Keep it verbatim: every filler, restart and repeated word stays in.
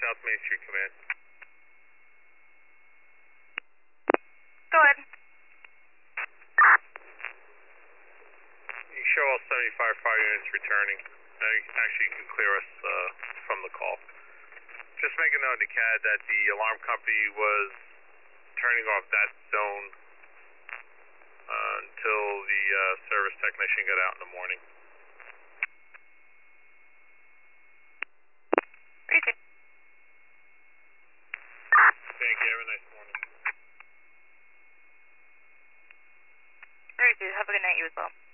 South Main Street Command. Go ahead. You show all seventy-five fire units returning. Now you, actually, you can clear us uh, from the call. Just make a note in the C A D that the alarm company was turning off that zone uh, until the uh, service technician got out in the morning. Easy. Thank you. Have a nice morning. Very good. Have a good night, you as well.